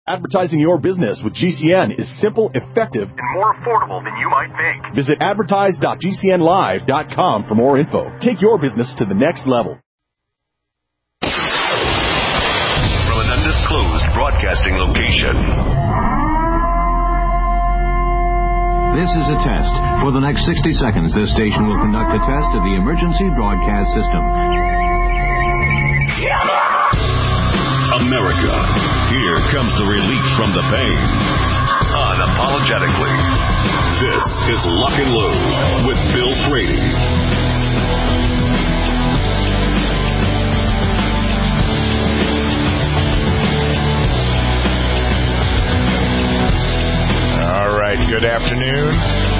Advertising your business with GCN is simple, effective, and more affordable than you might think. Visit advertise.gcnlive.com for more info. Take your business to the next level. From an undisclosed broadcasting location. This is a test. For the next 60 seconds, this station will conduct a test of the emergency broadcast system. America, here comes the relief from the pain. Unapologetically. This is Lock and Load with Bill Frady. All right, good afternoon.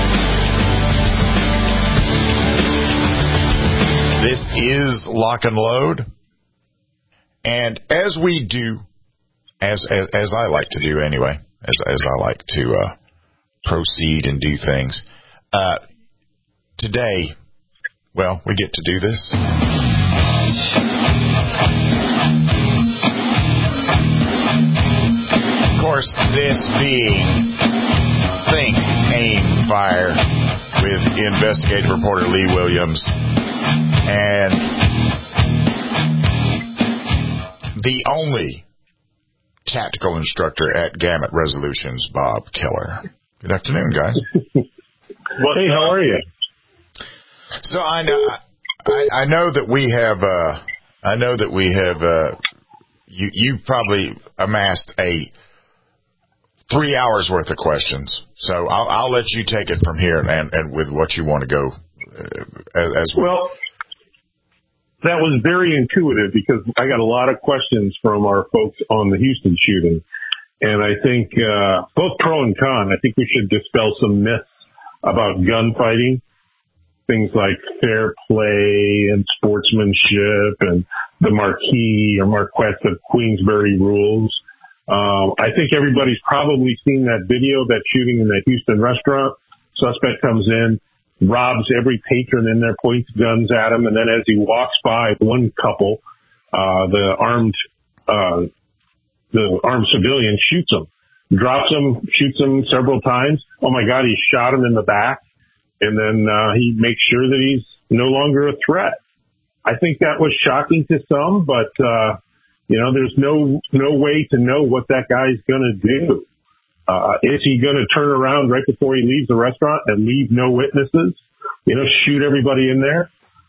This is Lock and Load. And as we do, as I like to do anyway, as I like to proceed and do things, today, well, we get to do this. Of course, this being Think, Aim, Fire with investigative reporter Lee Williams and the only tactical instructor at Gamut Resolutions, Bob Keller. Good afternoon, guys. Hey, how are you? So I know that we have you've probably amassed 3 hours worth of questions. So I'll let you take it from here and with what you want to go as well. That was very intuitive because I got a lot of questions from our folks on the Houston shooting. And I think, both pro and con, I think we should dispel some myths about gunfighting. Things like fair play and sportsmanship and the Marquis or Marquette of Queensbury rules. I think everybody's probably seen that video, that shooting in that Houston restaurant. Suspect comes in, robs every patron in there, points guns at him, and then as he walks by one couple, the armed civilian shoots him, drops him, shoots him several times. Oh my God, he shot him in the back, and then he makes sure that he's no longer a threat. I think that was shocking to some, but there's no way to know what that guy's going to do. Is he going to turn around right before he leaves the restaurant and leave no witnesses? Shoot everybody in there?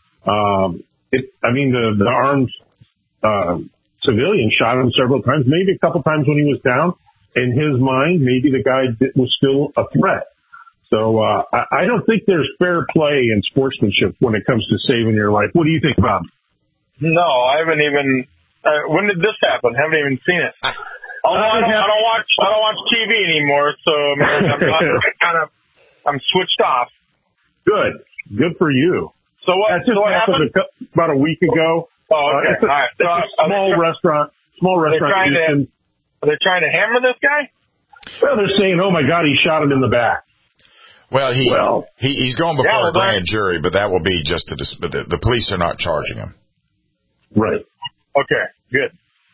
The armed civilian shot him several times, maybe a couple times when he was down. In his mind, maybe the guy was still a threat. So I don't think there's fair play and sportsmanship when it comes to saving your life. What do you think, Bob? No, I haven't even. When did this happen? Haven't even seen it. I don't watch TV anymore, so I'm switched off. Good for you. So what? That just happened about a week ago. Oh, okay. All right. So small restaurant. Are they trying to hammer this guy? Well, they're saying, "Oh my God, he shot him in the back." Well, he's going before a grand jury, but that will be just the police are not charging him. Right. Okay. Good.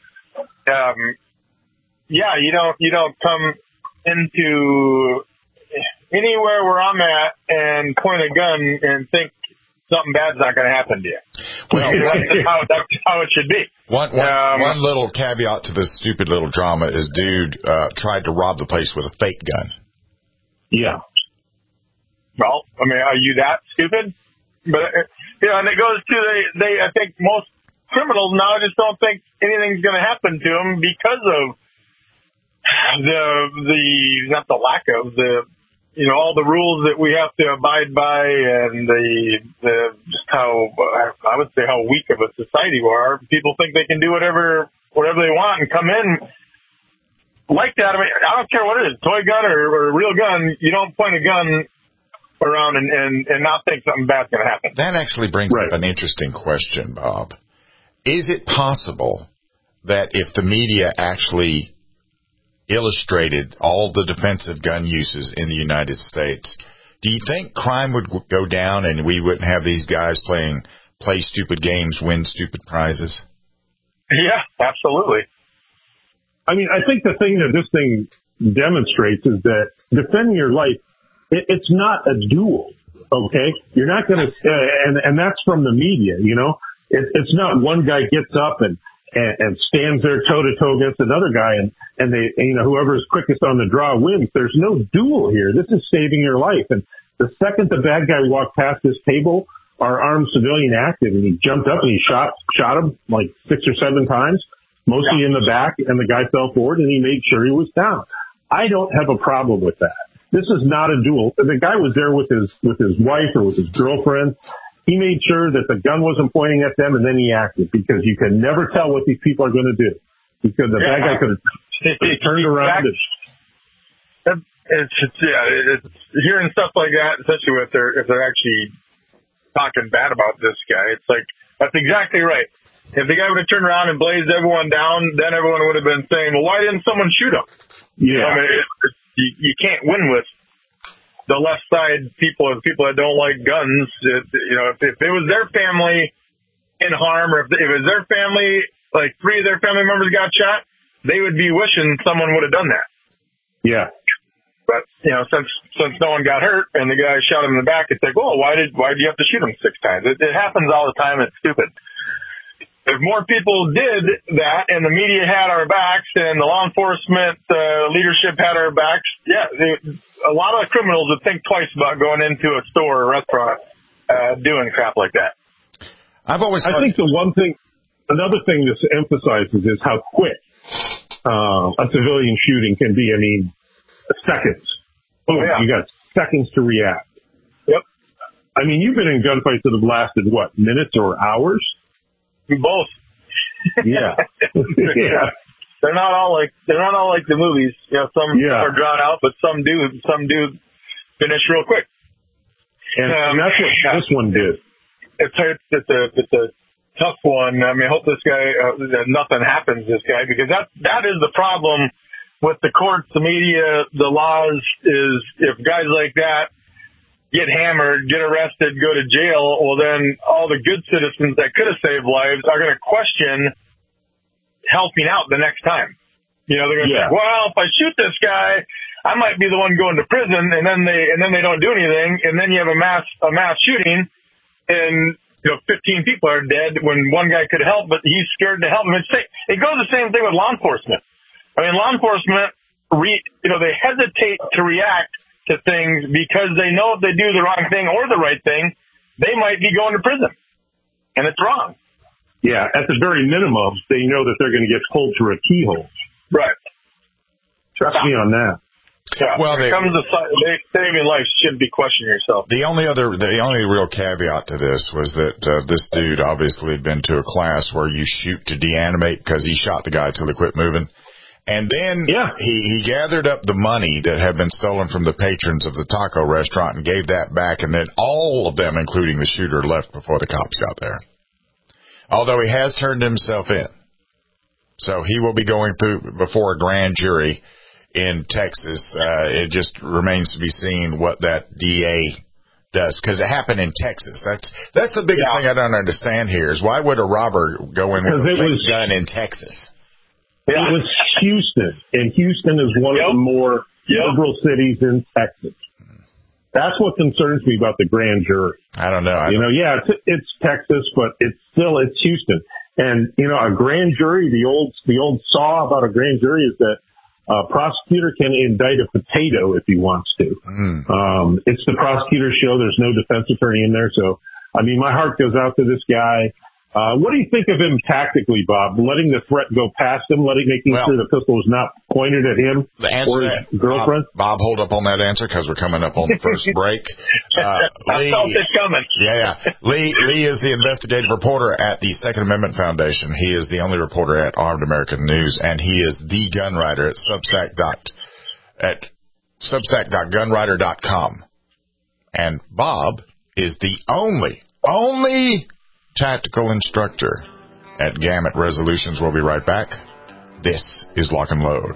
Yeah, you don't come into anywhere where I'm at and point a gun and think something bad's not going to happen to you. Well, that's how it should be. One little caveat to this stupid little drama is dude tried to rob the place with a fake gun. Yeah. Well, are you that stupid? But and it goes to I think most criminals now just don't think anything's going to happen to them because of not the lack of all the rules that we have to abide by, and just how I would say how weak of a society we are. People think they can do whatever they want and come in like that. I don't care what it is, toy gun or a real gun. You don't point a gun around and not think something bad's going to happen. That actually brings up an interesting question, Bob. Is it possible that if the media actually illustrated all the defensive gun uses in the United States, do you think crime would go down and we wouldn't have these guys play stupid games, win stupid prizes? Yeah, absolutely. I mean, I think the thing that this thing demonstrates is that defending your life, it's not a duel. Okay, you're not going to, and that's from the media. You know, it's not one guy gets up and stands there toe to toe against another guy, and they, you know, whoever is quickest on the draw wins. There's no duel here. This is saving your life. And the second the bad guy walked past this table, our armed civilian acted, and he jumped up and he shot him like 6 or 7 times, mostly in the back, and the guy fell forward and he made sure he was down. I don't have a problem with that. This is not a duel. The guy was there with his wife or with his girlfriend. He made sure that the gun wasn't pointing at them, and then he acted, because you can never tell what these people are going to do. Because the bad guy could have turned around. It's hearing stuff like that, especially if they're actually talking bad about this guy. It's like, that's exactly right. If the guy would have turned around and blazed everyone down, then everyone would have been saying, well, why didn't someone shoot him? Yeah. I mean, you can't win with the left side people that don't like guns. You know, if it was their family in harm, or if it was their family, like 3 of their family members got shot, they would be wishing someone would have done that. Yeah. But, you know, since no one got hurt and the guy shot him in the back, it's like, well, why did you have to shoot him 6 times? It happens all the time. It's stupid. If more people did that and the media had our backs and the law enforcement leadership had our backs, a lot of criminals would think twice about going into a store or restaurant doing crap like that. I think another thing this emphasizes is how quick a civilian shooting can be. I mean, seconds. You got seconds to react. Yep. I mean, you've been in gunfights that have lasted, what, minutes or hours? Both. Yeah. Yeah. They're not all like the movies. You know, some are drawn out, but some do finish real quick. And that's what this one did. It's a tough one. I mean, I hope this guy that nothing happens to this guy, because that is the problem with the courts, the media, the laws, is if guys like that get hammered, get arrested, go to jail, well, then all the good citizens that could have saved lives are going to question helping out the next time. You know, they're going to say, well, if I shoot this guy, I might be the one going to prison, and then they don't do anything, and then you have a mass shooting, and, you know, 15 people are dead when one guy could help, but he's scared to help him. It goes the same thing with law enforcement. I mean, law enforcement, they hesitate to react to things because they know if they do the wrong thing or the right thing, they might be going to prison. And it's wrong. Yeah, at the very minimum, they know that they're going to get pulled through a keyhole. Right. Trust me on that. Yeah. Well, when it comes to saving life, shouldn't be questioning yourself. The only real caveat to this was that this dude obviously had been to a class where you shoot to deanimate, because he shot the guy till they quit moving. And then he gathered up the money that had been stolen from the patrons of the taco restaurant and gave that back, and then all of them, including the shooter, left before the cops got there. Although he has turned himself in. So he will be going through before a grand jury in Texas. It just remains to be seen what that DA does, because it happened in Texas. That's the biggest thing I don't understand here, is why would a robber go in with a big gun in Texas? It was Houston, and Houston is one of the more liberal cities in Texas. That's what concerns me about the grand jury. I don't know. It's Texas, but it's Houston. And, you know, a grand jury, the old saw about a grand jury is that a prosecutor can indict a potato if he wants to. It's the prosecutor's show. There's no defense attorney in there. So, I mean, my heart goes out to this guy. What do you think of him tactically, Bob? Letting the threat go past him, making sure the pistol was not pointed at him or his girlfriend? Bob, hold up on that answer, because we're coming up on the first break. I felt it coming. Yeah. Lee is the investigative reporter at the Second Amendment Foundation. He is the only reporter at Armed American News, and he is the gun writer at substack.gunwriter.com. And Bob is the only tactical instructor at Gamut Resolutions. We'll be right back. This is Lock and Load.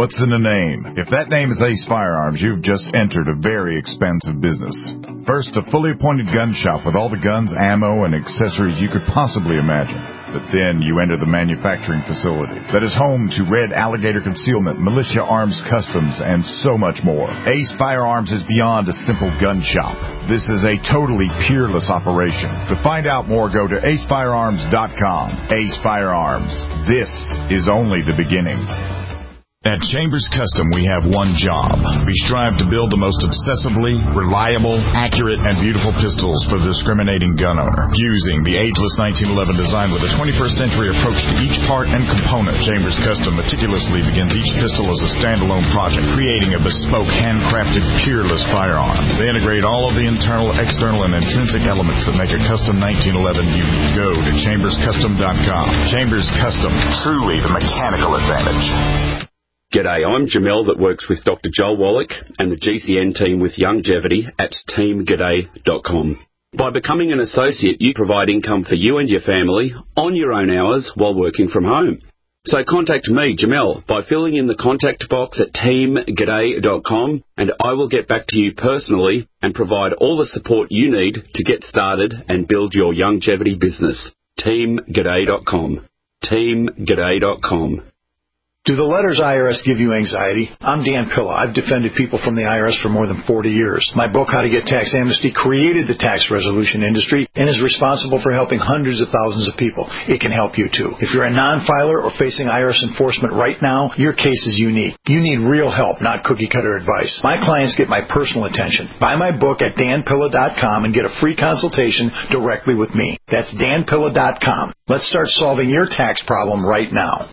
What's in a name? If that name is Ace Firearms, you've just entered a very expensive business. First, a fully appointed gun shop with all the guns, ammo, and accessories you could possibly imagine. But then you enter the manufacturing facility that is home to Red Alligator Concealment, Militia Arms Customs, and so much more. Ace Firearms is beyond a simple gun shop. This is a totally peerless operation. To find out more, go to acefirearms.com. Ace Firearms. This is only the beginning. At Chambers Custom, we have one job. We strive to build the most obsessively, reliable, accurate, and beautiful pistols for the discriminating gun owner. Fusing the ageless 1911 design with a 21st century approach to each part and component, Chambers Custom meticulously begins each pistol as a standalone project, creating a bespoke, handcrafted, peerless firearm. They integrate all of the internal, external, and intrinsic elements that make a custom 1911 unique. Go to chamberscustom.com. Chambers Custom, truly the mechanical advantage. G'day, I'm Jamel that works with Dr. Joel Wallach and the GCN team with Longevity at teamg'day.com. By becoming an associate, you provide income for you and your family on your own hours while working from home. So contact me, Jamel, by filling in the contact box at teamg'day.com, and I will get back to you personally and provide all the support you need to get started and build your longevity business. teamg'day.com. teamg'day.com. Do the letters IRS give you anxiety? I'm Dan Pilla. I've defended people from the IRS for more than 40 years. My book, How to Get Tax Amnesty, created the tax resolution industry and is responsible for helping hundreds of thousands of people. It can help you, too. If you're a non-filer or facing IRS enforcement right now, your case is unique. You need real help, not cookie-cutter advice. My clients get my personal attention. Buy my book at danpilla.com and get a free consultation directly with me. That's danpilla.com. Let's start solving your tax problem right now.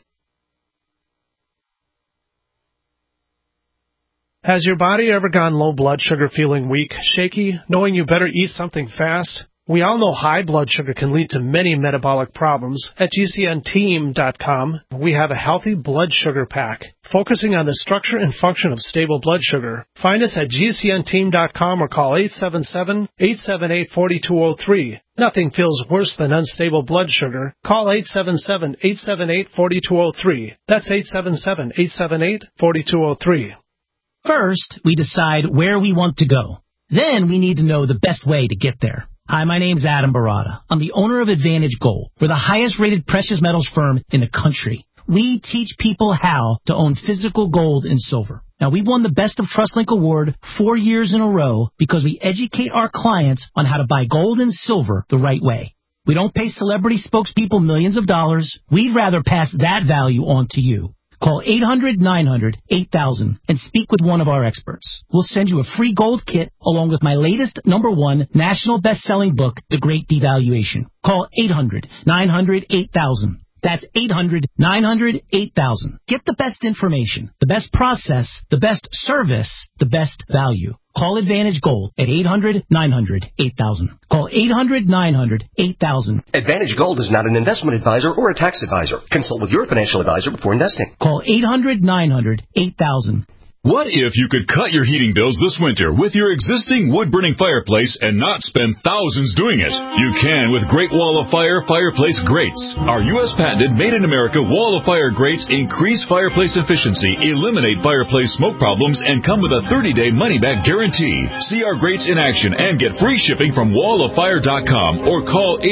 Has your body ever gone low blood sugar, feeling weak, shaky, knowing you better eat something fast? We all know high blood sugar can lead to many metabolic problems. At GCNteam.com, we have a healthy blood sugar pack, focusing on the structure and function of stable blood sugar. Find us at GCNteam.com or call 877-878-4203. Nothing feels worse than unstable blood sugar. Call 877-878-4203. That's 877-878-4203. First, we decide where we want to go. Then we need to know the best way to get there. Hi, my name's Adam Barada. I'm the owner of Advantage Gold. We're the highest-rated precious metals firm in the country. We teach people how to own physical gold and silver. Now, we've won the Best of TrustLink Award 4 years in a row because we educate our clients on how to buy gold and silver the right way. We don't pay celebrity spokespeople millions of dollars. We'd rather pass that value on to you. Call 800-900-8000 and speak with one of our experts. We'll send you a free gold kit along with my latest #1 national best-selling book, The Great Devaluation. Call 800-900-8000. That's 800-900-8000. Get the best information, the best process, the best service, the best value. Call Advantage Gold at 800-900-8000. Call 800-900-8000. Advantage Gold is not an investment advisor or a tax advisor. Consult with your financial advisor before investing. Call 800-900-8000. What if you could cut your heating bills this winter with your existing wood-burning fireplace and not spend thousands doing it? You can with Great Wall of Fire fireplace grates. Our U.S. patented made-in-America Wall of Fire grates increase fireplace efficiency, eliminate fireplace smoke problems, and come with a 30-day money-back guarantee. See our grates in action and get free shipping from walloffire.com or call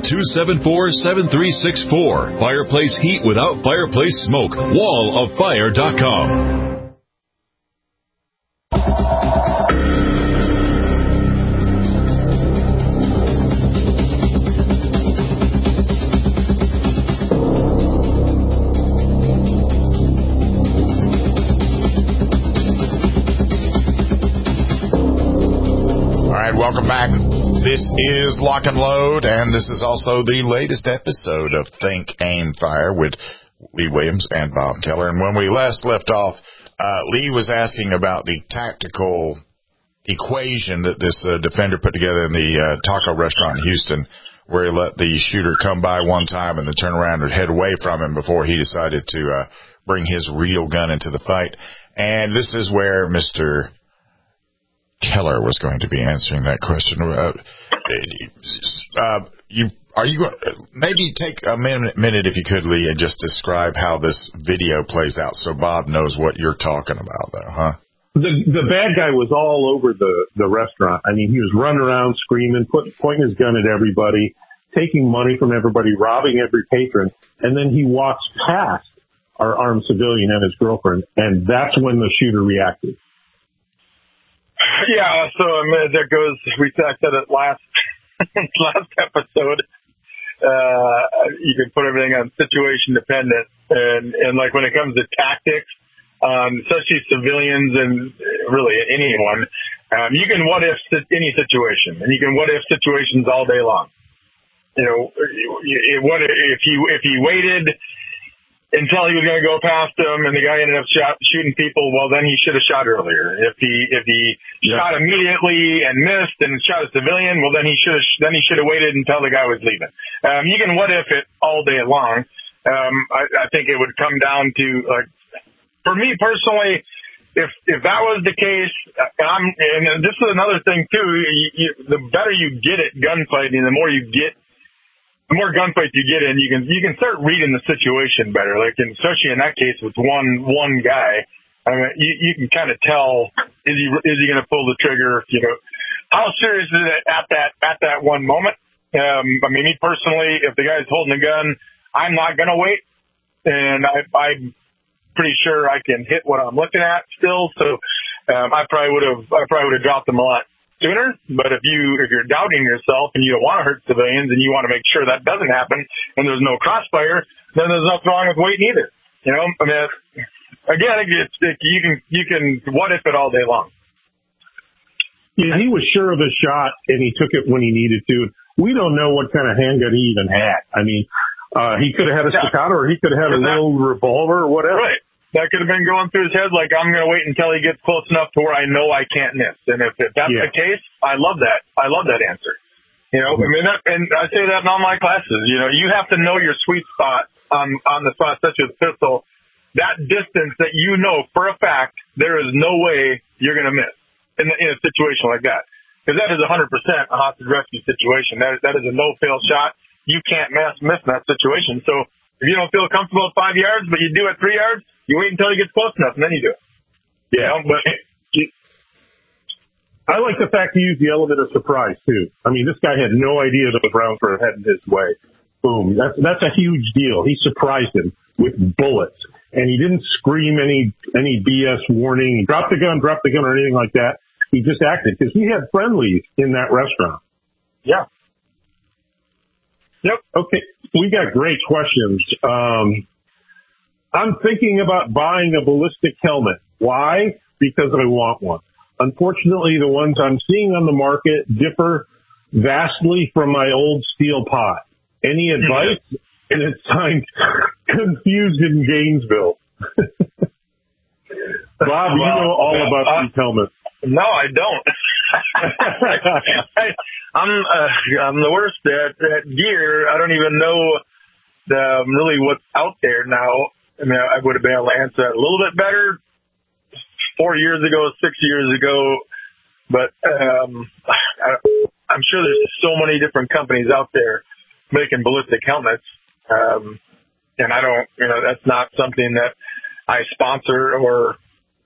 800-274-7364. Fireplace heat without fireplace smoke. walloffire.com. Welcome back. This is Lock and Load, and this is also the latest episode of Think, Aim, Fire with Lee Williams and Bob Keller. And when we last left off, Lee was asking about the tactical equation that this defender put together in the taco restaurant in Houston, where he let the shooter come by one time and then turn around and head away from him before he decided to bring his real gun into the fight. And this is where Mr. Keller was going to be answering that question. maybe take a minute if you could, Lee, and just describe how this video plays out so Bob knows what you're talking about, though, huh? The bad guy was all over the restaurant. I mean, he was running around screaming, pointing his gun at everybody, taking money from everybody, robbing every patron, and then he walks past our armed civilian and his girlfriend, and that's when the shooter reacted. Yeah, so there goes, I said it last episode, you can put everything on situation dependent, and like when it comes to tactics, especially civilians and really anyone, you can what if any situation, and you can what if situations all day long. You know, what if he waited until he was going to go past him and the guy ended up shooting people? Well, then he should have shot earlier. If he shot immediately and missed and shot a civilian, well, then he should have waited until the guy was leaving. You can what if it all day long. I think it would come down to, like, for me personally, if that was the case, and this is another thing too, the better you get at gunfighting, the more gunfights you get in, you can start reading the situation better. Like, especially in that case with one guy, I mean, you can kind of tell, is he going to pull the trigger? You know, how serious is it at that one moment? I mean, me personally, if the guy's holding a gun, I'm not going to wait, and I'm pretty sure I can hit what I'm looking at still. So I probably would have dropped him a lot sooner. But if you're doubting yourself and you don't want to hurt civilians and you want to make sure that doesn't happen and there's no crossfire, then there's nothing wrong with waiting either. You know, I mean, again, you can what if it all day long. Yeah, he was sure of his shot and he took it when he needed to. We don't know what kind of handgun he even had. I mean, he could have had a staccato or he could have had a little revolver or whatever. Right. That could have been going through his head, like, I'm going to wait until he gets close enough to where I know I can't miss. And if that's the case, I love that. I love that answer. You know, I mean, and I say that in all my classes. You know, you have to know your sweet spot on the spot, such as pistol. That distance that you know for a fact, there is no way you're going to miss in a situation like that. Because that is 100% a hostage rescue situation. That is a no-fail shot. You can't miss in that situation. So if you don't feel comfortable at 5 yards, but you do at 3 yards, you wait until he gets close enough, and then you do it. Yeah, you know, but I like the fact he used the element of surprise, too. I mean, this guy had no idea that the rounds were heading his way. Boom. That's a huge deal. He surprised him with bullets, and he didn't scream any BS warning, drop the gun, or anything like that. He just acted, because he had friendlies in that restaurant. Yeah. Yep. Okay. We got great questions. I'm thinking about buying a ballistic helmet. Why? Because I want one. Unfortunately, the ones I'm seeing on the market differ vastly from my old steel pot. Any advice? And it's signed Confused in Gainesville. Bob, you know all about these helmets. No, I don't. I'm the worst at gear. I don't even know really what's out there now. I mean, I would have been able to answer that a little bit better 4 years ago, 6 years ago, but I'm sure there's so many different companies out there making ballistic helmets, and I don't, you know, that's not something that I sponsor or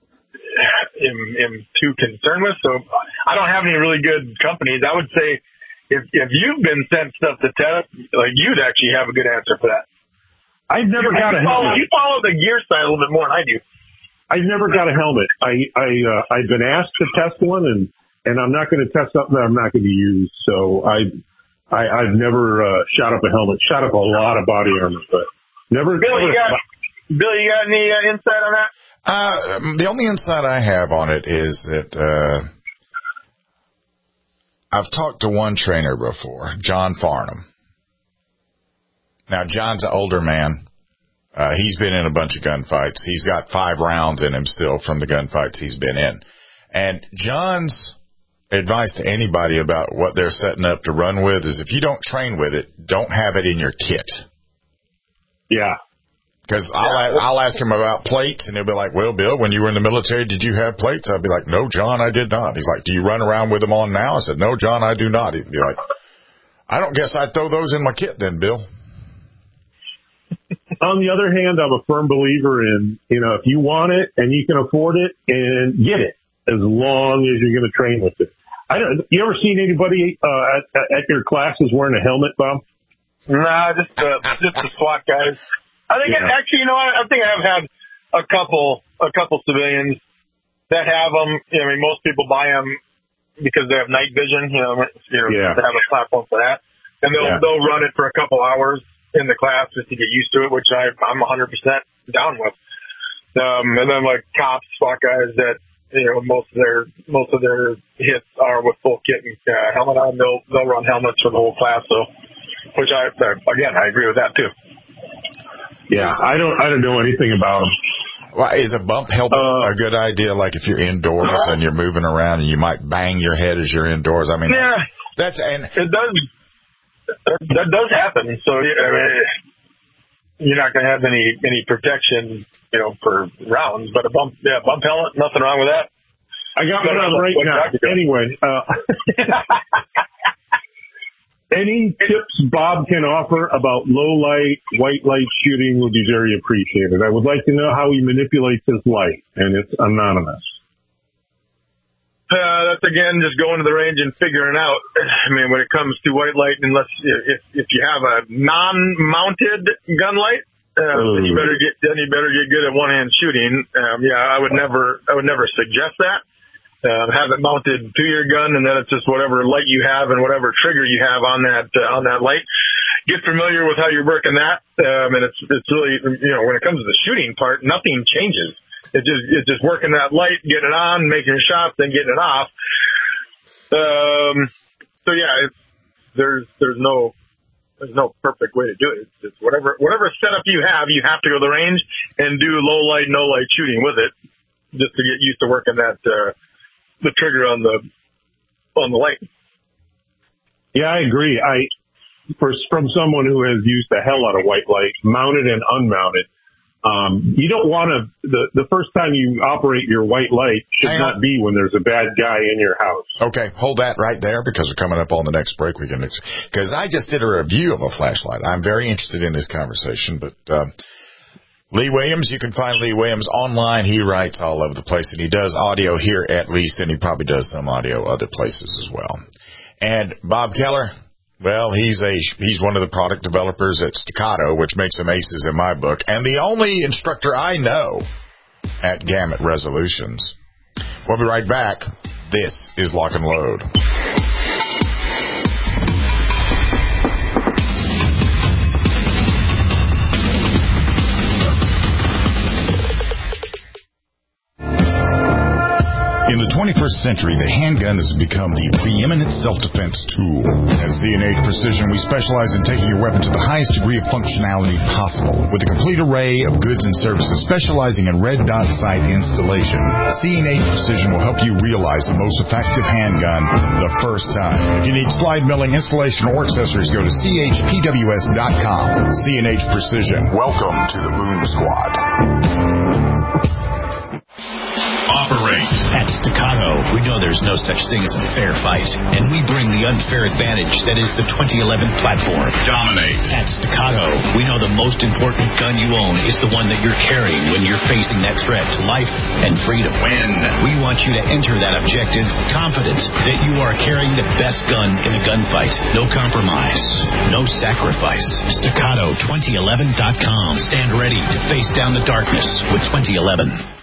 am too concerned with. So I don't have any really good companies. I would say if you've been sent stuff to test, like, you'd actually have a good answer for that. I've never got a helmet. You follow the gear side a little bit more than I do. I've never got a helmet. I've been asked to test one, and I'm not going to test something that I'm not going to use. So I've never shot up a helmet. Shot up a lot of body armor, but never. Bill, you got any insight on that? The only insight I have on it is that I've talked to one trainer before, John Farnham. Now, John's an older man. He's been in a bunch of gunfights. He's got 5 rounds in him still from the gunfights he's been in. And John's advice to anybody about what they're setting up to run with is if you don't train with it, don't have it in your kit. Yeah. Because I'll ask him about plates, and he'll be like, well, Bill, when you were in the military, did you have plates? I'd be like, no, John, I did not. He's like, do you run around with them on now? I said, no, John, I do not. He'd be like, I don't guess I'd throw those in my kit then, Bill. On the other hand, I'm a firm believer in, if you want it and you can afford it, and get it, as long as you're going to train with it. You ever seen anybody at your classes wearing a helmet, Bob? Nah, just the SWAT guys. I think actually, I think I have had a couple civilians that have them. I mean, most people buy them because they have night vision. They have a platform for that, and they'll run it for a couple hours in the class just to get used to it, which I'm 100% down with. And then like cops, SWAT guys that most of their hits are with full kit and helmet on. They'll run helmets for the whole class. So, which I agree with that too. Yeah, I don't know anything about them. Well, is a bump helmet a good idea? Like if you're indoors and you're moving around and you might bang your head as you're indoors. I mean, it does. That does happen. So you're not going to have any protection, for rounds. But a bump helmet, nothing wrong with that. I got one on right now. Anyway. Any tips Bob can offer about low light, white light shooting would be very appreciated. I would like to know how he manipulates his light, and it's anonymous. That's again just going to the range and figuring out. I mean, when it comes to white light, unless if you have a non-mounted gun light, then you better get good at one-hand shooting. I would never suggest that. Have it mounted to your gun, and then it's just whatever light you have and whatever trigger you have on that light. Get familiar with how you're working that, and it's really, when it comes to the shooting part, nothing changes. It's just working that light, getting it on, making a shot, then getting it off. There's no perfect way to do it. It's whatever setup you have to go to the range and do low light, no light shooting with it, just to get used to working that. The trigger on the light. Yeah, I agree. From someone who has used the hell out of white light, mounted and unmounted, you don't want to. The first time you operate your white light should not be when there's a bad guy in your house. Okay, hold that right there because we're coming up on the next break. Because I just did a review of a flashlight. I'm very interested in this conversation, but. Lee Williams, you can find Lee Williams online. He writes all over the place, and he does audio here at least, and he probably does some audio other places as well. And Bob Keller, well, he's one of the product developers at Staccato, which makes them aces in my book, and the only instructor I know at Gamut Resolutions. We'll be right back. This is Lock and Load. In the 21st century, the handgun has become the preeminent self-defense tool. At C&H Precision, we specialize in taking your weapon to the highest degree of functionality possible. With a complete array of goods and services specializing in red dot sight installation, C&H Precision will help you realize the most effective handgun the first time. If you need slide milling, installation, or accessories, go to chpws.com. C&H Precision. Welcome to the Boom Squad. Operate. At Staccato, we know there's no such thing as a fair fight, and we bring the unfair advantage that is the 2011 platform. Dominate. At Staccato, we know the most important gun you own is the one that you're carrying when you're facing that threat to life and freedom. Win. We want you to enter that objective confident that you are carrying the best gun in a gunfight. No compromise. No sacrifice. Staccato2011.com. Stand ready to face down the darkness with 2011.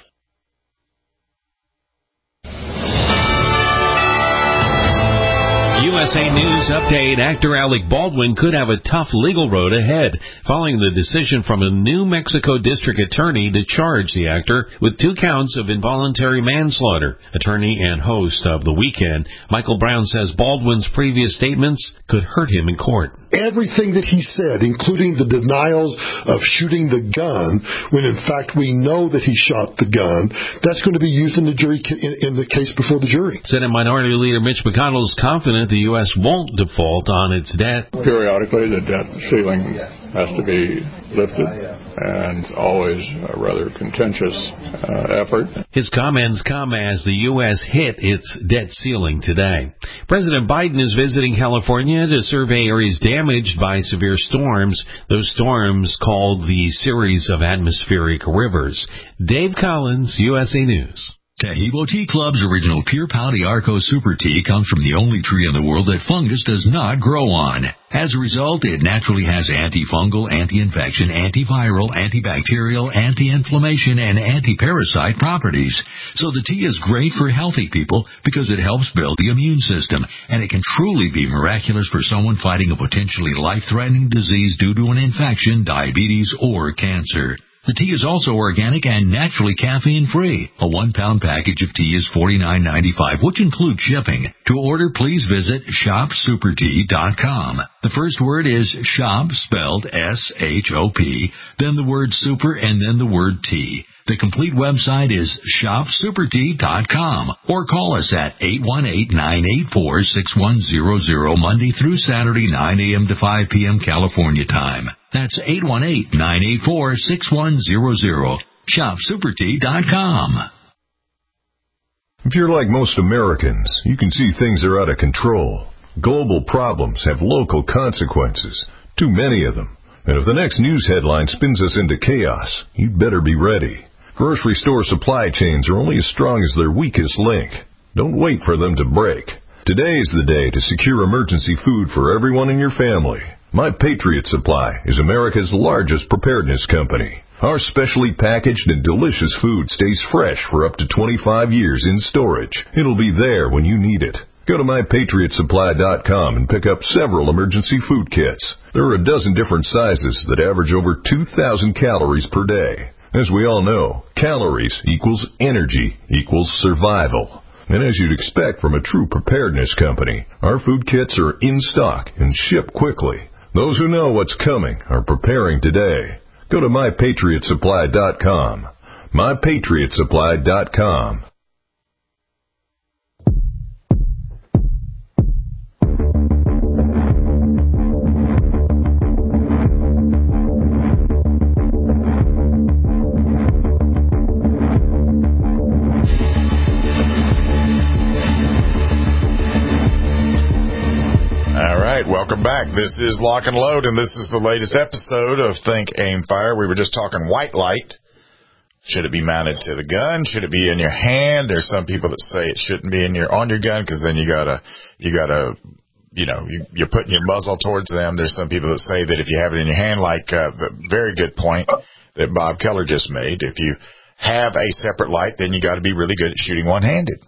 USA News update. Actor Alec Baldwin could have a tough legal road ahead following the decision from a New Mexico district attorney to charge the actor with 2 counts of involuntary manslaughter. Attorney and host of The Weekend, Michael Brown says Baldwin's previous statements could hurt him in court. Everything that he said, including the denials of shooting the gun, when in fact we know that he shot the gun, that's going to be used in the jury in the case before the jury. Senate Minority Leader Mitch McConnell is confident the U.S. won't default on its debt. Periodically, the debt ceiling has to be lifted, and always a rather contentious effort. His comments come as the U.S. hit its debt ceiling today. President Biden is visiting California to survey areas damaged by severe storms, those storms called the series of atmospheric rivers. Dave Collins, USA News. Taheebo Tea Club's original Pure Pouty Arco Super Tea comes from the only tree in the world that fungus does not grow on. As a result, it naturally has antifungal, anti-infection, antiviral, antibacterial, anti-inflammation, and anti-parasite properties. So the tea is great for healthy people because it helps build the immune system, and it can truly be miraculous for someone fighting a potentially life-threatening disease due to an infection, diabetes, or cancer. The tea is also organic and naturally caffeine-free. A 1-pound package of tea is $49.95, which includes shipping. To order, please visit shopsupertea.com. The first word is shop, spelled S-H-O-P, then the word super, and then the word tea. The complete website is shopsupertea.com, or call us at 818-984-6100 Monday through Saturday, 9 a.m. to 5 p.m. California time. That's 818-984-6100. shopsupertea.com. If you're like most Americans, you can see things are out of control. Global problems have local consequences, too many of them. And if the next news headline spins us into chaos, you'd better be ready. Grocery store supply chains are only as strong as their weakest link. Don't wait for them to break. Today is the day to secure emergency food for everyone in your family. My Patriot Supply is America's largest preparedness company. Our specially packaged and delicious food stays fresh for up to 25 years in storage. It'll be there when you need it. Go to MyPatriotSupply.com and pick up several emergency food kits. There are a dozen different sizes that average over 2,000 calories per day. As we all know, calories equals energy equals survival. And as you'd expect from a true preparedness company, our food kits are in stock and ship quickly. Those who know what's coming are preparing today. Go to MyPatriotSupply.com. MyPatriotSupply.com. Welcome back. This is Lock and Load, and this is the latest episode of Think, Aim, Fire. We were just talking white light. Should it be mounted to the gun? Should it be in your hand? There's some people that say it shouldn't be on your gun because then you're putting your muzzle towards them. There's some people that say that if you have it in your hand, like the very good point that Bob Keller just made, if you have a separate light, then you got to be really good at shooting one-handed.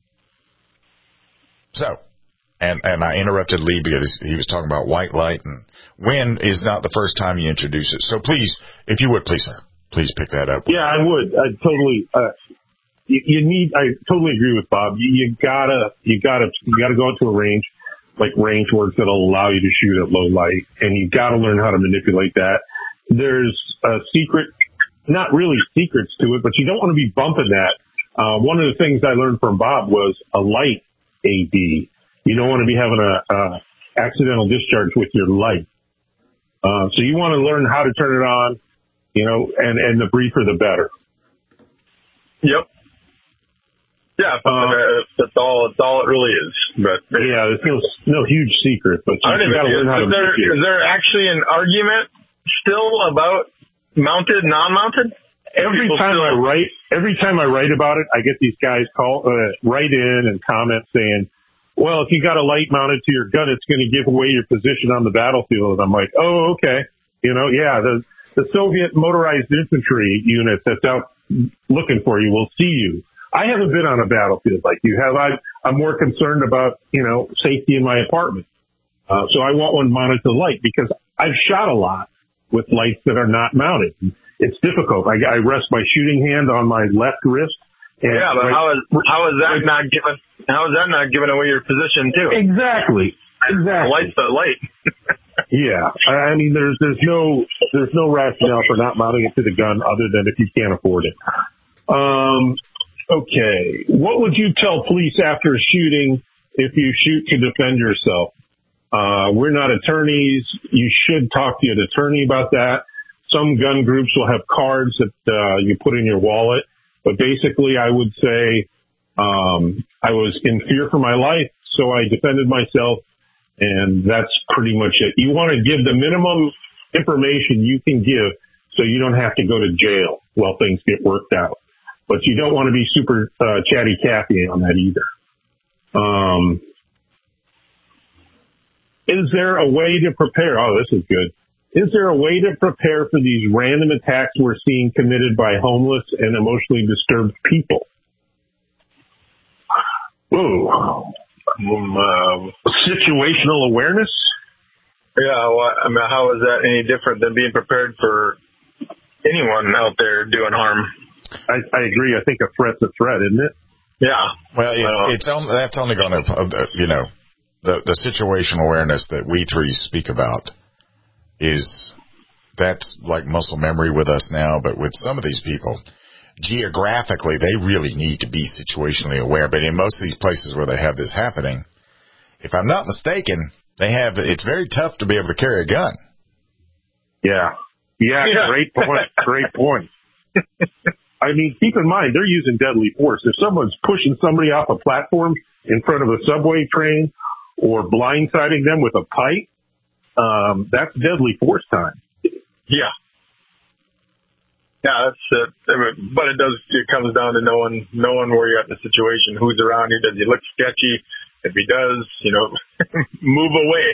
So. And I interrupted Lee because he was talking about white light, and when is not the first time you introduce it. So please, if you would, please, sir, please pick that up. Yeah, I would. I totally. I totally agree with Bob. You gotta go into a range, like range works that'll allow you to shoot at low light, and you gotta learn how to manipulate that. There's a secret, not really secrets to it, but you don't want to be bumping that. One of the things I learned from Bob was a light AD. You don't want to be having a accidental discharge with your light. So you want to learn how to turn it on, and the briefer the better. Yep. Yeah, that's all it really is. But yeah, there's no huge secret, but you got to learn how to manipulate. Is there actually an argument still about mounted, non-mounted? Every time I write about it, I get these guys write in and comment saying, well, if you got a light mounted to your gun, it's going to give away your position on the battlefield. And I'm like, oh, okay. The Soviet motorized infantry unit that's out looking for you will see you. I haven't been on a battlefield like you have. I'm more concerned about, safety in my apartment. So I want one mounted to the light because I've shot a lot with lights that are not mounted. It's difficult. I rest my shooting hand on my left wrist. Yeah, but how is that not giving away your position too? Exactly. Light's the light. Yeah. I mean, there's no rationale for not mounting it to the gun other than if you can't afford it. Okay. What would you tell police after a shooting if you shoot to defend yourself? We're not attorneys. You should talk to an attorney about that. Some gun groups will have cards that you put in your wallet. But basically, I would say I was in fear for my life, so I defended myself, and that's pretty much it. You want to give the minimum information you can give so you don't have to go to jail while things get worked out. But you don't want to be super chatty Cathy on that either. Is there a way to prepare? Oh, this is good. Is there a way to prepare for these random attacks we're seeing committed by homeless and emotionally disturbed people? Whoa. Situational awareness? Yeah, well, I mean, how is that any different than being prepared for anyone out there doing harm? I agree. I think a threat's a threat, isn't it? Yeah. Well, that's only going to, the situational awareness that we three speak about that's like muscle memory with us now, but with some of these people, geographically, they really need to be situationally aware. But in most of these places where they have this happening, if I'm not mistaken, it's very tough to be able to carry a gun. Yeah. Great point. Great point. I mean, keep in mind, they're using deadly force. If someone's pushing somebody off a platform in front of a subway train or blindsiding them with a pipe, that's deadly force time. Yeah. Yeah, that's it. But it comes down to knowing where you're at in the situation, who's around you. Does he look sketchy? If he does, move away.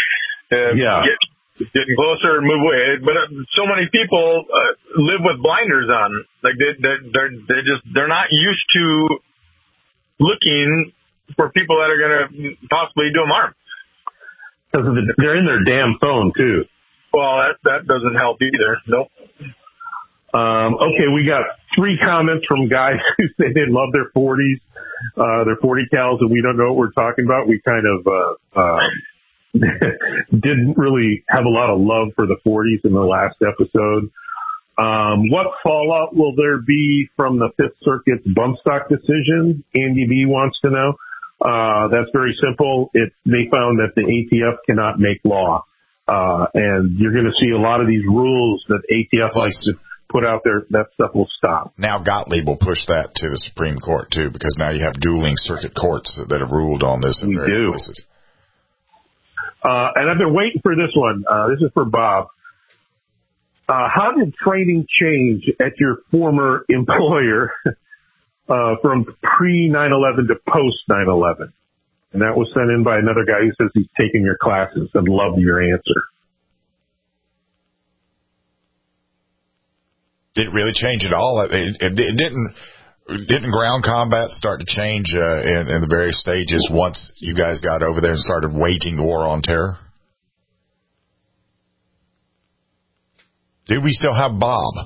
Getting closer, move away. But so many people live with blinders on. Like they're not used to looking for people that are going to possibly do them harm. Because they're in their damn phone too. Well, that doesn't help either. Nope. Okay, we got 3 comments from guys who say they love their 40s, their 40 cals, and we don't know what we're talking about. We kind of didn't really have a lot of love for the 40s in the last episode. What fallout will there be from the Fifth Circuit's bump stock decision? Andy B wants to know. That's very simple. They found that the ATF cannot make law. And you're going to see a lot of these rules that ATF likes to put out there. That stuff will stop. Now Gottlieb will push that to the Supreme Court, too, because now you have dueling circuit courts that have ruled on this in various places. And I've been waiting for this one. This is for Bob. How did training change at your former employer from pre-9/11 to post-9/11? And that was sent in by another guy who says he's taking your classes and loved your answer. Did it really change at all? It didn't ground combat start to change in the various stages once you guys got over there and started waging the war on terror? Do we still have Bob?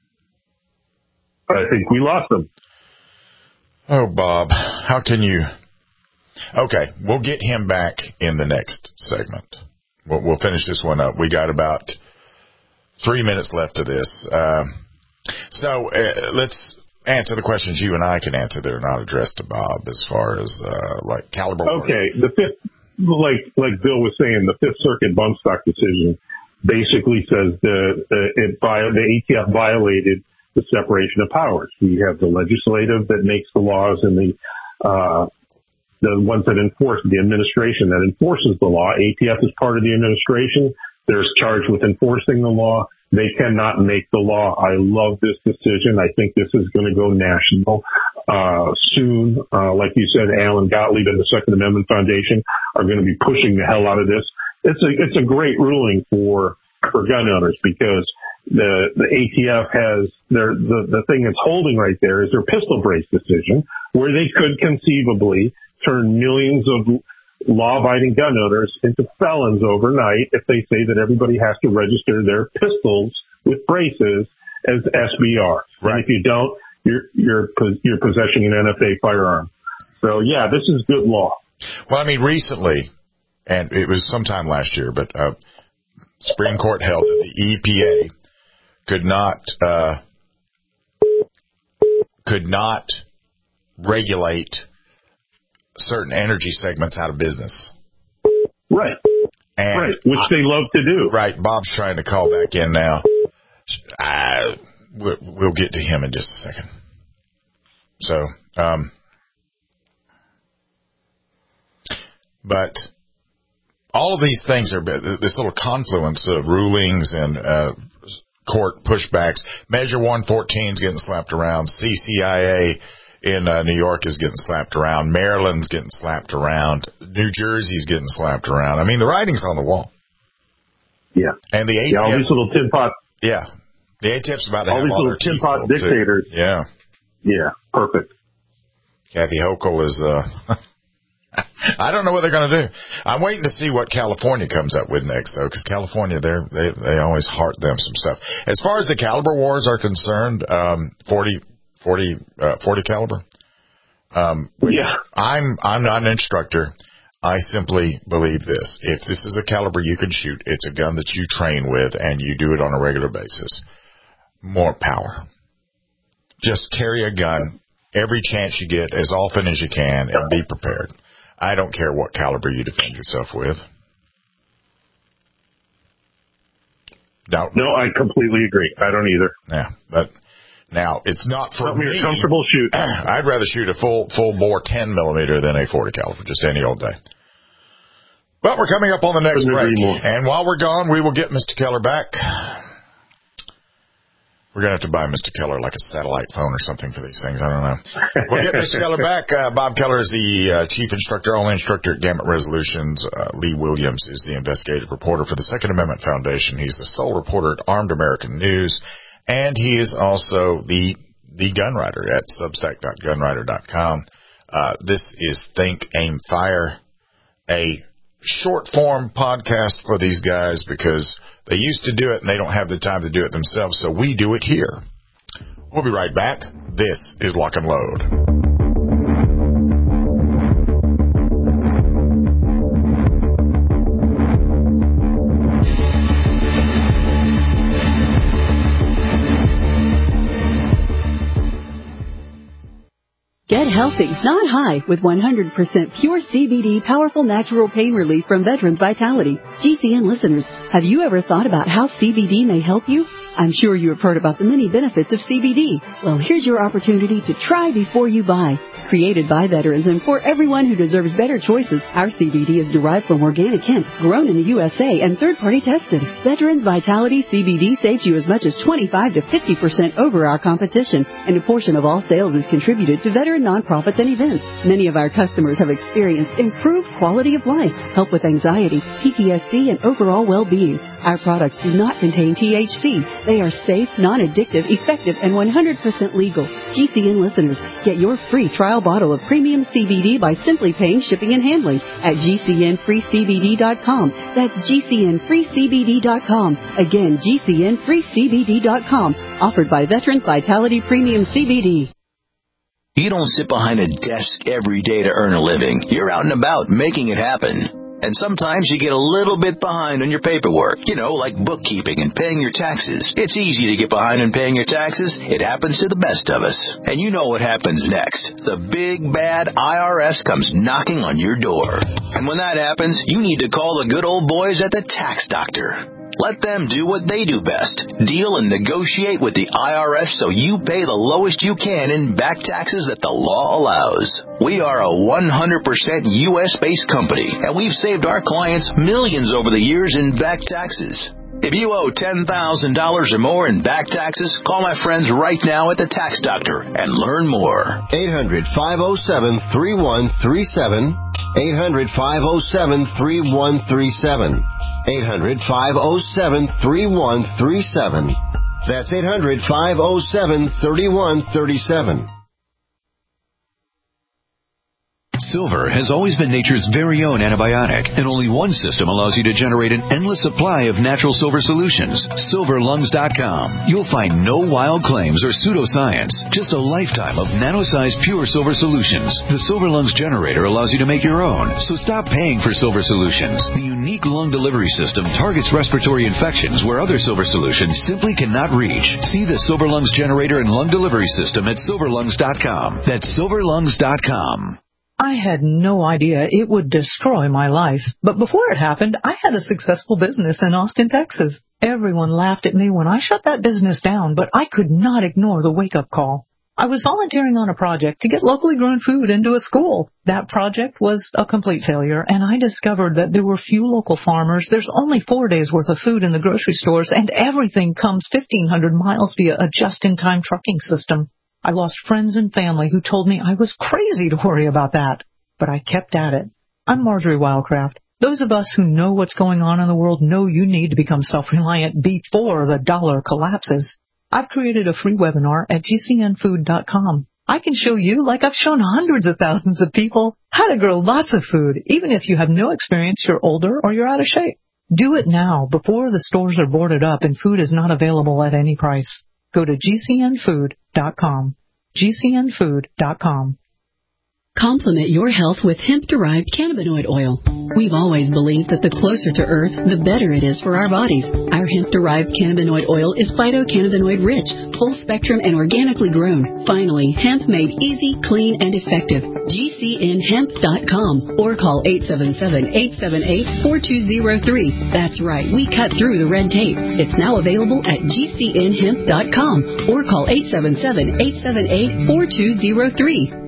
I think we lost him. Oh, Bob, how can you... Okay, we'll get him back in the next segment. We'll finish this one up. We got about 3 minutes left of this. So let's answer the questions you and I can answer that are not addressed to Bob as far as like caliber. Okay, the fifth, like Bill was saying, the Fifth Circuit bump stock decision basically says the ATF violated the separation of powers. We have the legislative that makes the laws and the ones that enforce, the administration that enforces the law. ATF is part of the administration. They're charged with enforcing the law. They cannot make the law. I love this decision. I think this is going to go national soon. Like you said, Alan Gottlieb and the Second Amendment Foundation are going to be pushing the hell out of this. It's a great ruling for gun owners because the ATF has the thing it's holding right there is their pistol brace decision, where they could conceivably turn millions of law-abiding gun owners into felons overnight if they say that everybody has to register their pistols with braces as SBR. Right. And if you don't, you're possessing an NFA firearm. So yeah, this is good law. Well, I mean, recently, and it was sometime last year, but Supreme Court held that the EPA could not regulate certain energy segments out of business. Right. Right. Which they love to do. Right. Bob's trying to call back in now. We'll get to him in just a second. So, but all of these things are this little confluence of rulings and court pushbacks. Measure 114 is getting slapped around. CCIA in New York is getting slapped around. Maryland's getting slapped around. New Jersey's getting slapped around. I mean, the writing's on the wall. Yeah. And the ATF. Yeah, all these little tin pot. Yeah. The ATF's about to all have these all little their tin pot dictators. Too. Yeah. Yeah. Perfect. Kathy Hochul is, I don't know what they're going to do. I'm waiting to see what California comes up with next, though, because California, they always heart them some stuff. As far as the caliber wars are concerned, 40 caliber. Yeah. I'm not an instructor. I simply believe this. If this is a caliber you can shoot, it's a gun that you train with and you do it on a regular basis. More power. Just carry a gun every chance you get as often as you can and be prepared. I don't care what caliber you defend yourself with. No, I completely agree. I don't either. Yeah, but now it's not for something me. You're comfortable shooting. I'd rather shoot a full bore 10 millimeter than a 40 caliber, just any old day. But we're coming up on the next break, and while we're gone, we will get Mr. Keller back. We're going to have to buy Mr. Keller like a satellite phone or something for these things. I don't know. We'll get Mr. Keller back. Bob Keller is the chief instructor, only instructor at Gamut Resolutions. Lee Williams is the investigative reporter for the Second Amendment Foundation. He's the sole reporter at Armed American News, and he is also the gun writer at substack.gunwriter.com. This is Think, Aim, Fire, a short-form podcast for these guys because they used to do it, and they don't have the time to do it themselves, so we do it here. We'll be right back. This is Lock and Load. Get healthy, not high, with 100% pure CBD powerful natural pain relief from Veterans Vitality. GCN listeners, have you ever thought about how CBD may help you? I'm sure you have heard about the many benefits of CBD. Well, here's your opportunity to try before you buy. Created by veterans and for everyone who deserves better choices, our CBD is derived from organic hemp, grown in the USA, and third-party tested. Veterans Vitality CBD saves you as much as 25 to 50% over our competition, and a portion of all sales is contributed to veteran nonprofits and events. Many of our customers have experienced improved quality of life, help with anxiety, PTSD, and overall well-being. Our products do not contain THC. They are safe, non-addictive, effective, and 100% legal. GCN listeners, get your free trial bottle of premium CBD by simply paying shipping and handling at GCNFreeCBD.com. That's GCNFreeCBD.com. Again, GCNFreeCBD.com. Offered by Veterans Vitality Premium CBD. You don't sit behind a desk every day to earn a living. You're out and about making it happen. And sometimes you get a little bit behind on your paperwork, like bookkeeping and paying your taxes. It's easy to get behind on paying your taxes. It happens to the best of us. And you know what happens next. The big, bad IRS comes knocking on your door. And when that happens, you need to call the good old boys at the Tax Doctor. Let them do what they do best. Deal and negotiate with the IRS so you pay the lowest you can in back taxes that the law allows. We are a 100% U.S.-based company, and we've saved our clients millions over the years in back taxes. If you owe $10,000 or more in back taxes, call my friends right now at the Tax Doctor and learn more. 800-507-3137. 800-507-3137. 800-507-3137. That's 800-507-3137. Silver has always been nature's very own antibiotic, and only one system allows you to generate an endless supply of natural silver solutions. SilverLungs.com. You'll find no wild claims or pseudoscience, just a lifetime of nano-sized pure silver solutions. The Silver Lungs generator allows you to make your own, so stop paying for silver solutions. The unique lung delivery system targets respiratory infections where other silver solutions simply cannot reach. See the Silver Lungs generator and lung delivery system at SilverLungs.com. That's SilverLungs.com. I had no idea it would destroy my life. But before it happened, I had a successful business in Austin, Texas. Everyone laughed at me when I shut that business down, but I could not ignore the wake-up call. I was volunteering on a project to get locally grown food into a school. That project was a complete failure, and I discovered that there were few local farmers. There's only 4 days' worth of food in the grocery stores, and everything comes 1,500 miles via a just-in-time trucking system. I lost friends and family who told me I was crazy to worry about that, but I kept at it. I'm Marjorie Wildcraft. Those of us who know what's going on in the world know you need to become self-reliant before the dollar collapses. I've created a free webinar at gcnfood.com. I can show you, like I've shown hundreds of thousands of people, how to grow lots of food, even if you have no experience, you're older, or you're out of shape. Do it now, before the stores are boarded up and food is not available at any price. Go to gcnfood.com. gcnfood.com. Complement your health with hemp-derived cannabinoid oil. We've always believed that the closer to Earth, the better it is for our bodies. Our hemp-derived cannabinoid oil is phytocannabinoid-rich, full-spectrum, and organically grown. Finally, hemp made easy, clean, and effective. GCNhemp.com or call 877-878-4203. That's right, we cut through the red tape. It's now available at GCNhemp.com or call 877-878-4203.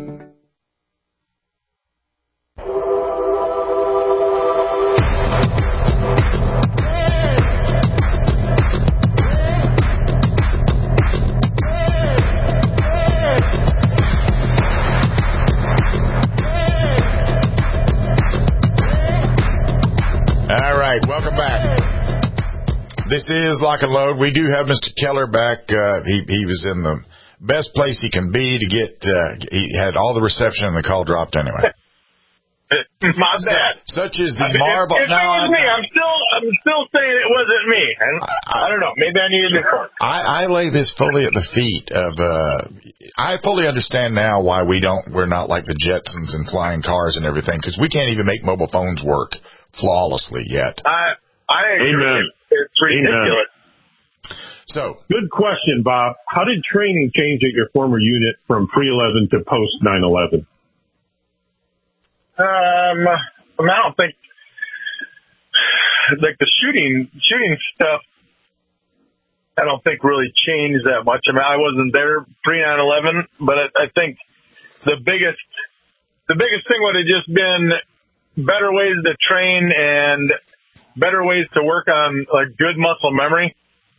Welcome back. This is Lock and Load. We do have Mr. Keller back. He was in the best place he can be to get. He had all the reception and the call dropped anyway. My bad. Such is the marvel. If it was me, I'm still saying it wasn't me. I don't know. Maybe I needed to report. I lay this fully at the feet of. I fully understand now why we're not like the Jetsons and flying cars and everything, because we can't even make mobile phones work flawlessly yet. I agree. Amen. It's ridiculous. So, good question, Bob. How did training change at your former unit from pre-11 to post 9/11? I don't think like the shooting stuff. I don't think really changed that much. I mean, I wasn't there pre 9/11, but I think the biggest thing would have just been better ways to train and better ways to work on like good muscle memory.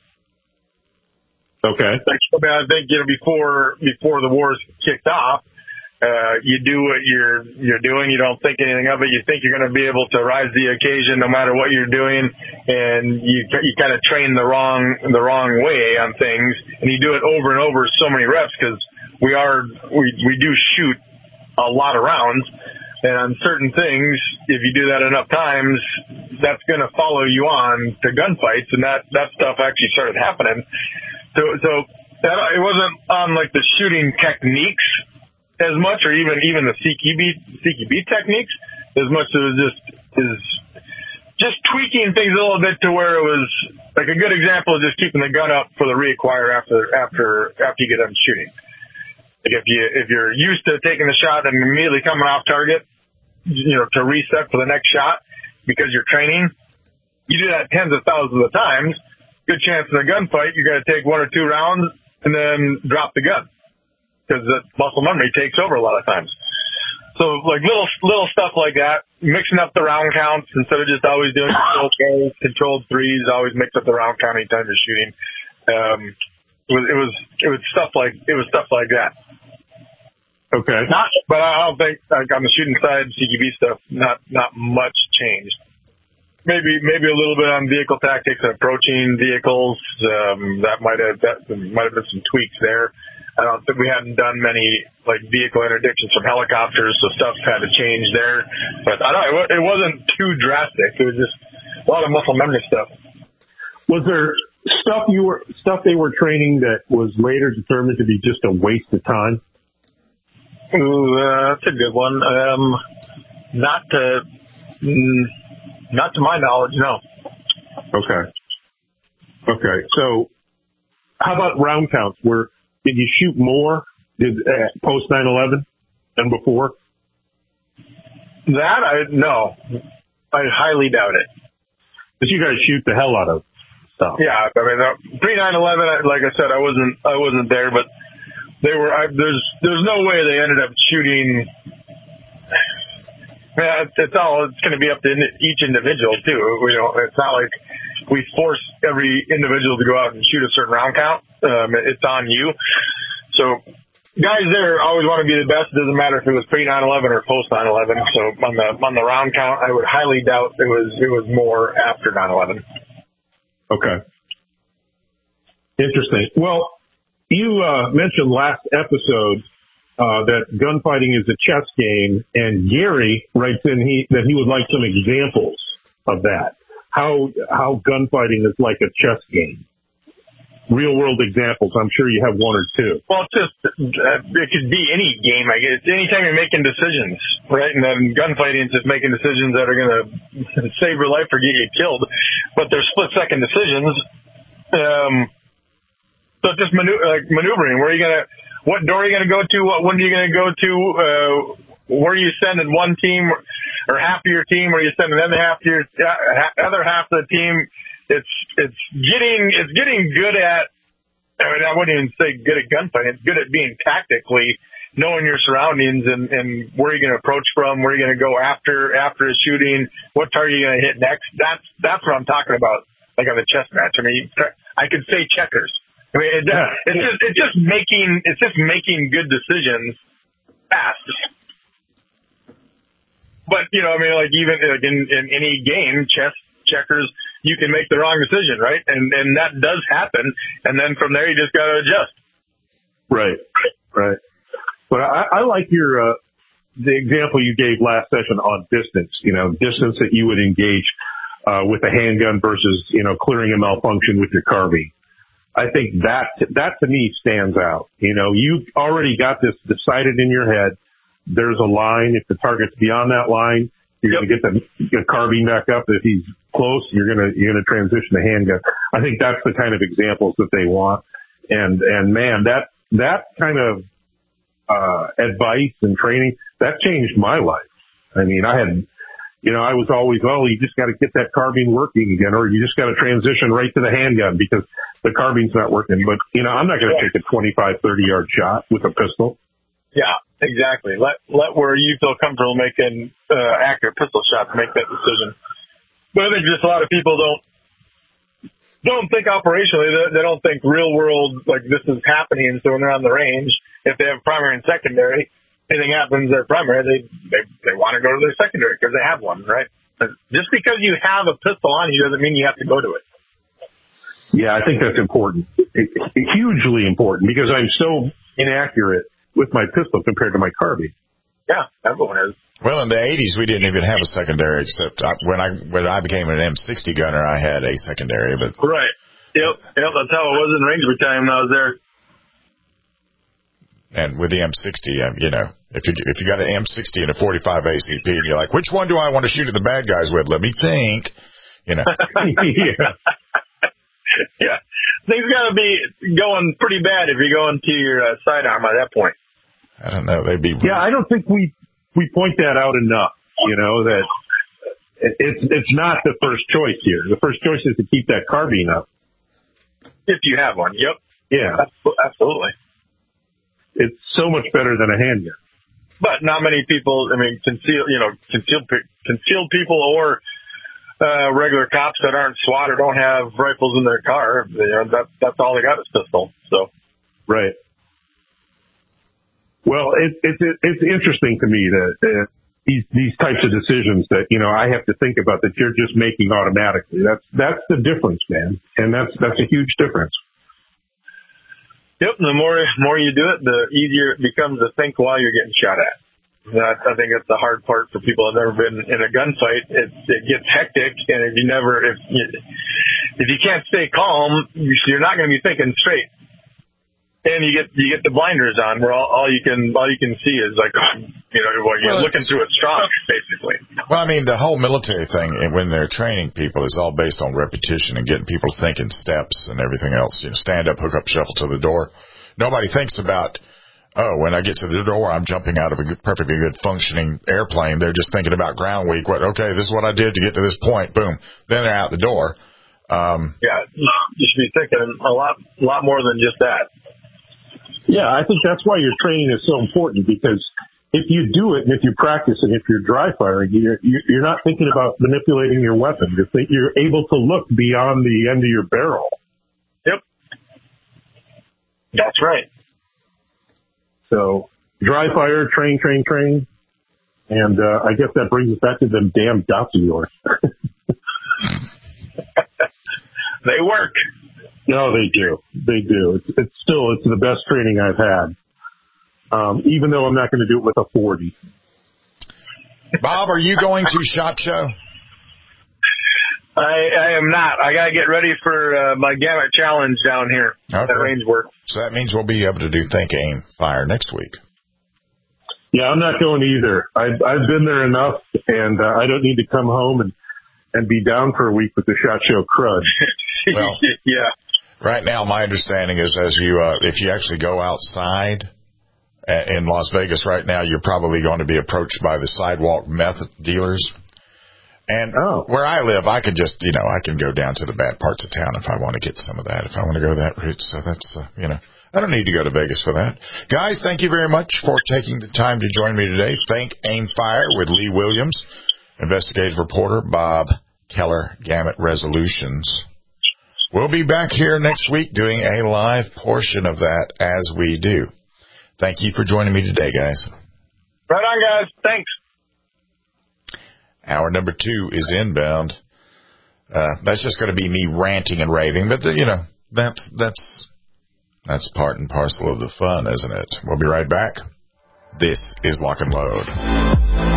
Okay. Like, I think before the wars kicked off, you do what you're doing. You don't think anything of it. You think you're going to be able to rise to the occasion no matter what you're doing, and you kind of train the wrong way on things, and you do it over and over so many reps because we do shoot a lot of rounds, and on certain things, if you do that enough times, that's going to follow you on to gunfights, and that stuff actually started happening. So that, it wasn't on like the shooting techniques as much, or even the CQB techniques as much as it was just tweaking things a little bit to where it was like a good example of just keeping the gun up for the reacquire after you get done shooting. Like if you're used to taking the shot and immediately coming off target, to reset for the next shot because you're training, you do that tens of thousands of times. Good chance in a gunfight, you got to take 1 or 2 rounds and then drop the gun because the muscle memory takes over a lot of times. So like little stuff like that, mixing up the round counts instead of just always doing controlled threes, always mix up the round count anytime you're shooting. It was stuff like that. Okay. But I don't think like on the shooting side, CQB stuff, not much changed. Maybe a little bit on vehicle tactics and approaching vehicles. That might have been some tweaks there. I don't think we hadn't done many like vehicle interdictions from helicopters, so stuff had to change there. But it wasn't too drastic. It was just a lot of muscle memory stuff. Was there stuff they were training that was later determined to be just a waste of time? Ooh, that's a good one. Not to my knowledge, no. Okay. So, how about round counts? Did you shoot more post 9/11 than before? No. I highly doubt it. But you guys shoot the hell out of stuff. Yeah, I mean, pre 9/11, like I said, I wasn't there, but they were. There's no way they ended up shooting. Yeah, it's going to be up to each individual too. It's not like we force every individual to go out and shoot a certain round count. It's on you. So guys there always want to be the best. It doesn't matter if it was pre 9/11 or post 9/11. So on the round count, I would highly doubt it was more after 9/11. Okay. Interesting. Well, you mentioned last episode that gunfighting is a chess game, and Gary writes in that he would like some examples of that. How gunfighting is like a chess game. Real world examples. I'm sure you have one or two. Well, it's just it could be any game. I guess anytime you're making decisions, right? And then gunfighting is just making decisions that are going to save your life or get you killed. But they're split second decisions. So just maneuvering. What door are you gonna go to? What window are you gonna go to? Where are you sending one team or half of your team? Or are you sending the other half of the team? It's getting good at. I wouldn't even say good at gunfighting. It's good at being tactically knowing your surroundings and where you're gonna approach from, where you're gonna go after a shooting, what target you're gonna hit next. That's what I'm talking about. Like on a chess match. I mean, I could say checkers. I mean, it's just making good decisions fast. But like even like in any game, chess, checkers, you can make the wrong decision, right? And that does happen. And then from there, you just got to adjust. Right. But I like the example you gave last session on distance. Distance that you would engage with a handgun versus clearing a malfunction with your carbine. I think that to me stands out. You already got this decided in your head. There's a line. If the target's beyond that line, you're going to get the carbine back up. If he's close, you're going to transition to handgun. I think that's the kind of examples that they want. And man, that kind of advice and training that changed my life. I mean, I was always, you just got to get that carbine working again, or you just got to transition right to the handgun because the carbine's not working. But, I'm not going to take a 25, 30-yard shot with a pistol. Yeah, exactly. Let where you feel comfortable making accurate pistol shots, make that decision. But I think just a lot of people don't think operationally. They don't think real world, like this is happening. So when they're on the range, if they have primary and secondary, anything happens their primary, they want to go to their secondary because they have one, right? But just because you have a pistol on you doesn't mean you have to go to it. Yeah, I think that's important. It's hugely important because I'm so inaccurate with my pistol compared to my carbine. Yeah, everyone is. Well, in the 80s, we didn't even have a secondary except when I became an M60 gunner, I had a secondary. But right. Yep, that's how it was in Ranger Battalion when I was there. And with the M60, if you got an M60 and a 45 ACP, and you're like, which one do I want to shoot at the bad guys with? Let me think. Yeah. Yeah. Things got to be going pretty bad if you're going to your sidearm at that point. I don't know. They'd be. Yeah, I don't think we point that out enough. That it's not the first choice here. The first choice is to keep that carbine up. If you have one. Yep. Yeah. Absolutely. It's so much better than a handgun. But not many people, concealed people or regular cops that aren't SWAT or don't have rifles in their car, that's all they got is pistol. So. Right. Well, it's interesting to me that these types of decisions that I have to think about that you're just making automatically. That's the difference, man, and that's a huge difference. Yep, the more you do it, the easier it becomes to think while you're getting shot at. I think that's the hard part for people that have never been in a gunfight. It gets hectic, and if you can't stay calm, you're not going to be thinking straight. And you get the blinders on where all you can see is like you're looking through a straw, basically. Well, I mean, the whole military thing when they're training people is all based on repetition and getting people thinking steps and everything else. Stand up, hook up, shuffle to the door. Nobody thinks about when I get to the door, I'm jumping out of a perfectly good functioning airplane. They're just thinking about ground week. Okay, this is what I did to get to this point. Boom. Then they're out the door. Yeah, you should be thinking a lot more than just that. Yeah, I think that's why your training is so important, because if you do it and if you practice and if you're dry firing, you're not thinking about manipulating your weapon. You're able to look beyond the end of your barrel. Yep. That's right. So dry fire, train. And I guess that brings us back to them damn dots of yours. They work. No, they do. They do. It's the best training I've had. Even though I'm not going to do it with a 40. Bob, are you going to SHOT Show? I am not. I got to get ready for my Gamut Challenge down here at range work. So that means we'll be able to do Think, Aim, Fire next week. Yeah, I'm not going either. I've been there enough, and I don't need to come home and be down for a week with the SHOT Show crud. Well, yeah. Right now, my understanding is if you actually go outside in Las Vegas right now, you're probably going to be approached by the sidewalk meth dealers. And where I live, I can just, I can go down to the bad parts of town if I want to get some of that, if I want to go that route. So that's, I don't need to go to Vegas for that. Guys, thank you very much for taking the time to join me today. Think, Aim, Fire with Lee Williams, investigative reporter Bob Keller, Gamut Resolutions. We'll be back here next week doing a live portion of that as we do. Thank you for joining me today, guys. Right on, guys. Thanks. Hour number 2 is inbound. That's just going to be me ranting and raving, but that's part and parcel of the fun, isn't it? We'll be right back. This is Lock and Load.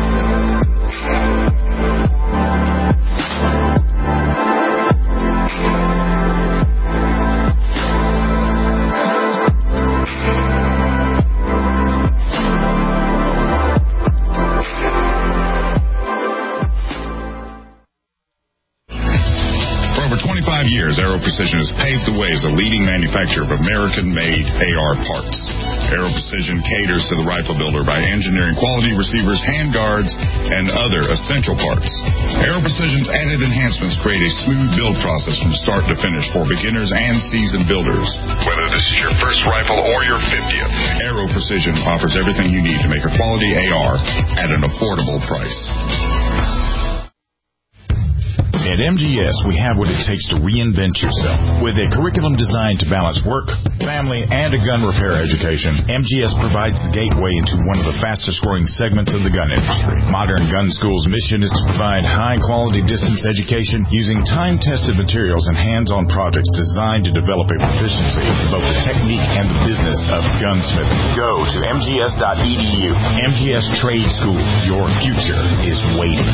Years, Aero Precision has paved the way as a leading manufacturer of American-made AR parts. Aero Precision caters to the rifle builder by engineering quality receivers, handguards, and other essential parts. Aero Precision's added enhancements create a smooth build process from start to finish for beginners and seasoned builders. Whether this is your first rifle or your 50th, Aero Precision offers everything you need to make a quality AR at an affordable price. At MGS, we have what it takes to reinvent yourself. With a curriculum designed to balance work, family, and a gun repair education, MGS provides the gateway into one of the fastest-growing segments of the gun industry. Modern Gun School's mission is to provide high-quality distance education using time-tested materials and hands-on projects designed to develop a proficiency in both the technique and the business of gunsmithing. Go to mgs.edu. MGS Trade School. Your future is waiting.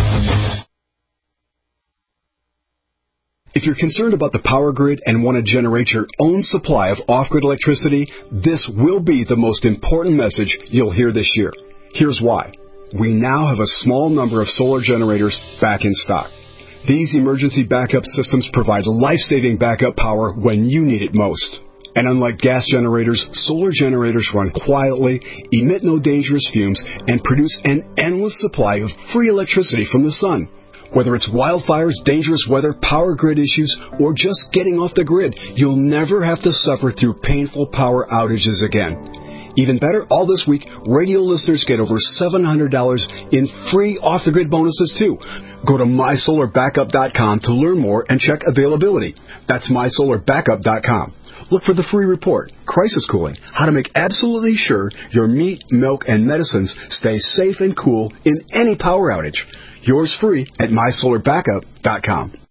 If you're concerned about the power grid and want to generate your own supply of off-grid electricity, this will be the most important message you'll hear this year. Here's why. We now have a small number of solar generators back in stock. These emergency backup systems provide life-saving backup power when you need it most. And unlike gas generators, solar generators run quietly, emit no dangerous fumes, and produce an endless supply of free electricity from the sun. Whether it's wildfires, dangerous weather, power grid issues, or just getting off the grid, you'll never have to suffer through painful power outages again. Even better, all this week, radio listeners get over $700 in free off-the-grid bonuses, too. Go to mysolarbackup.com to learn more and check availability. That's mysolarbackup.com. Look for the free report, Crisis Cooling, how to make absolutely sure your meat, milk, and medicines stay safe and cool in any power outage. Yours free at mysolarbackup.com.